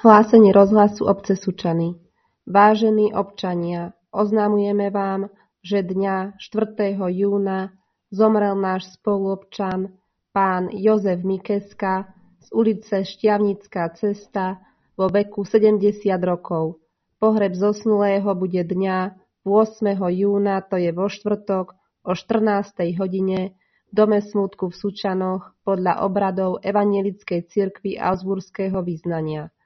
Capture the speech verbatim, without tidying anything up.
Hlásenie rozhlasu obce Sučany. Vážení občania, oznamujeme vám, že dňa štvrtého júna zomrel náš spoluobčan pán Jozef Mikeska z ulice Štiavnická cesta vo veku sedemdesiat rokov. Pohreb zosnulého bude dňa ôsmeho júna, to je vo štvrtok, o štrnástej hodine v Dome smútku v Sučanoch podľa obradov Evanjelickej cirkvi Augsburského vyznania.